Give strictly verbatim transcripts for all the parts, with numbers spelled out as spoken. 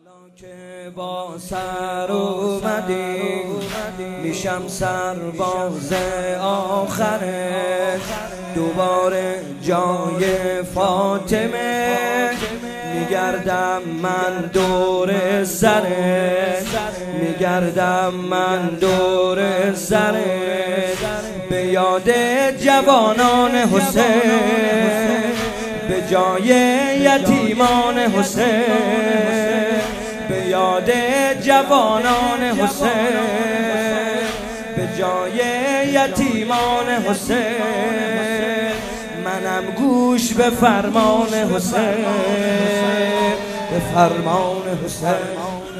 حالا که با سر اومدی میشم سرباز آخره، دوباره جای فاطمه میگردم من دور سره، میگردم من دور سره، به یاد جوانان حسین، به جای یتیمان حسین، به یاد جوانان حسین، به جای یتیمان حسین، منم گوش به فرمان حسین، به فرمان حسین.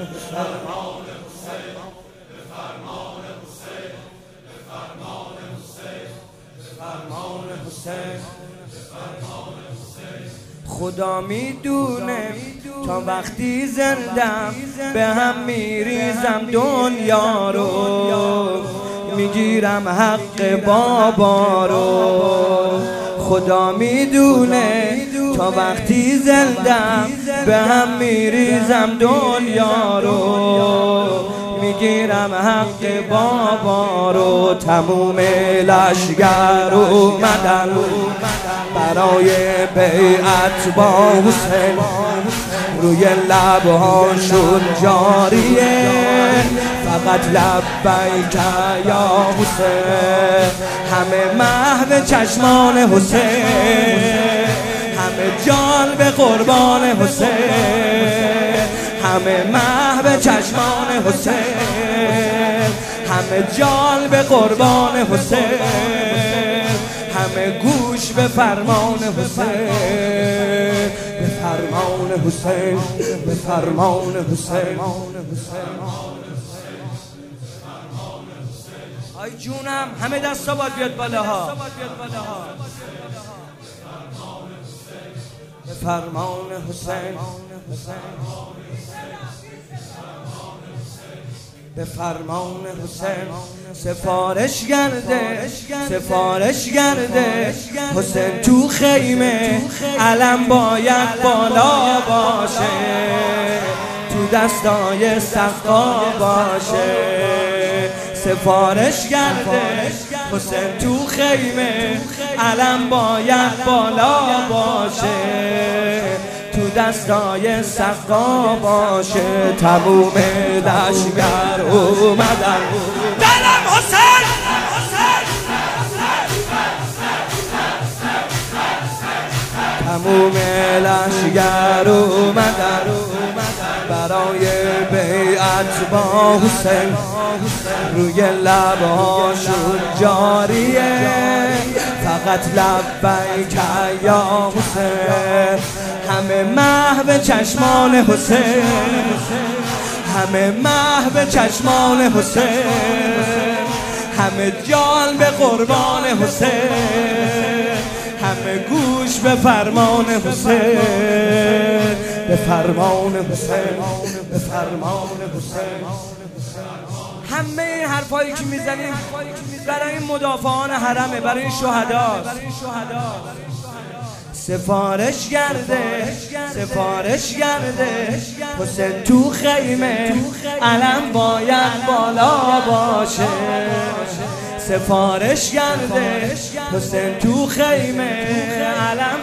خدا میدونه تا وقتی زندم به هم میریزم دنیا رو، میگیرم حق بابا رو. خدا میدونه تا وقتی زندم به هم میریزم دنیا رو، میگیرم حق بابا رو. تموم لشگر اومدن برای بیعت با حسین، روی لبهاشون جاریه فقط لبیک یا حسین. همه محو چشمان حسین، همه جان به قربان حسین، همه محو چشمان حسین، همه جان به قربان حسین، همه گوش به فرمان حسین، به فرمان حسین، به فرمان حسین. آی جونم همه دستا باید بیاد بالاها، به فرمان حسین، به فرمان حسین. سفارش گرده، سفارش گرده حسین تو خیمه، علم باید بالا باشه، تو دستای سقا باشه. سفارش گرده حسین تو خیمه، علم باید بالا باشه، تو دستای سقا باشه. تموم لشگر اومدن دلم حسین، تموم لشگر اومدن برای بیعت با حسین، روی لبهاشون جاریه فقط لبیک یا حسین. همه محو چشمان حسین، همه محو چشمان حسین، همه جان به قربان حسین، همه گوش به فرمان حسین، به فرمان حسین، به فرمان حسین. همه این حرفایی که میزنیم برای مدافعان حرمه، برای شهدا. سفارش گرده، سفارش گرده حسین تو خیمه، علم باید بالا باشه. سفارش گرده حسین تو خیمه، علم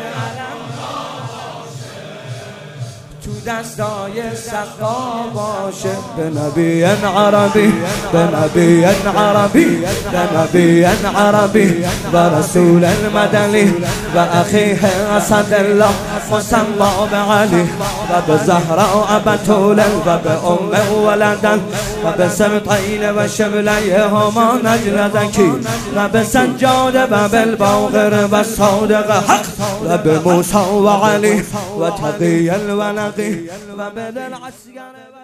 تو دستای سقا باشه. به نبی عربی، به نبی عربی، به نبی عربی و رسول المدنی و اخیه اسد الله مسمى بعلی و به زهراء بتول و به ام ولدن و به سبطین و شبلیه هما نجل ذکی و به سجاد و بالباقر و صادق حق و به موسی و علی و تقی الولقی و به دل عسگر